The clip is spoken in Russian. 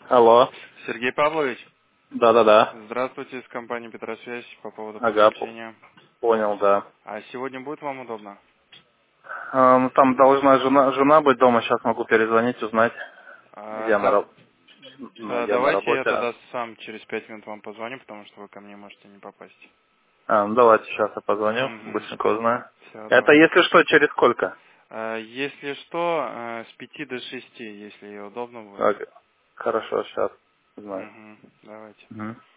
Алло. Сергей Павлович, Да-да-да. здравствуйте, с компании Петросвязь по поводу Ага, подключения. понял, да. А сегодня будет вам удобно? Ну, там должна жена быть дома, сейчас могу перезвонить, узнать. А, Я на, да, я на давайте я работе. тогда сам через 5 минут вам позвоню, потому что вы ко мне можете не попасть. Ну давайте сейчас я позвоню, Угу. быстренько узнаю. Все, Это давайте. если что, через сколько? Если что, с 5 до 6, если удобно будет. Ага. Хорошо, сейчас знаю. Угу. Давайте. Мгм.